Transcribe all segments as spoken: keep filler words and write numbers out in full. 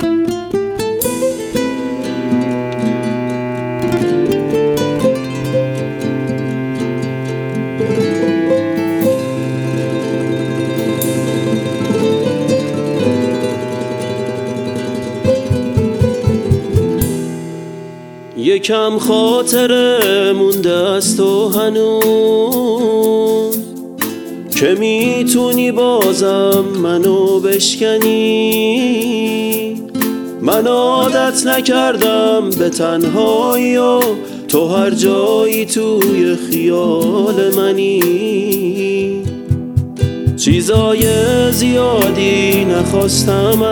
یکم خاطره مونده از تو هنوز که میتونی بازم منو بشکنی. من عادت نکردم به تنهایی و تو هر جایی توی خیال منی. چیزای زیادی نخواستم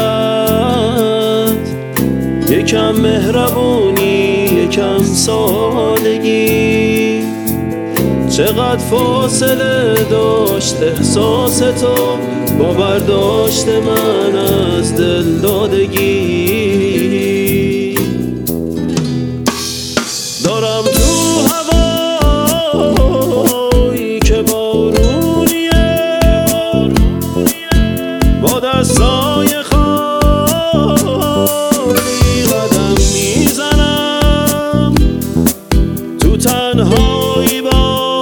ازت، یکم مهربونی، یکم سادگی. چقدر فاصله داشت احساس تو با برداشت من از دل دادگی. دارم تو هوایی که بارونیه، با دستای تنهایی با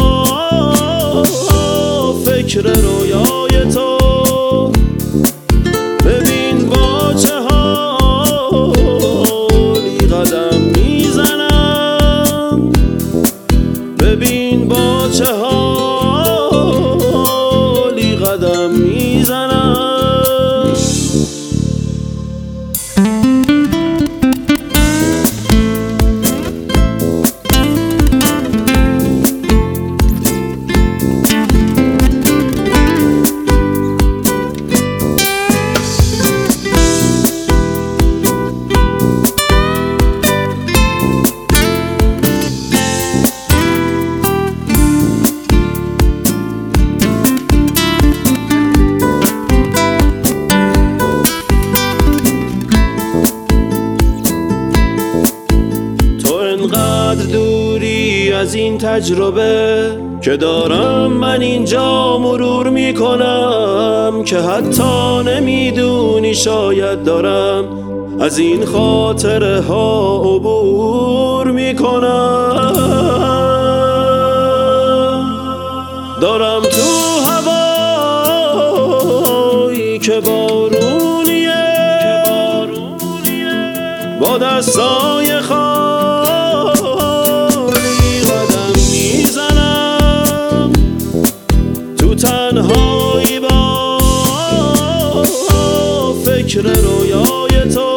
فکر رویای تو. ببین با چه حالی قدم میزنم، ببین با چه حالی قدم میزنم. انقدر دوری از این تجربه که دارم من اینجا مرور میکنم، که حتی نمیدونی شاید دارم از این خاطره ها عبور میکنم. دارم تو هوایی که بارونیه، با دستای تنهایی با فکر رویای تو.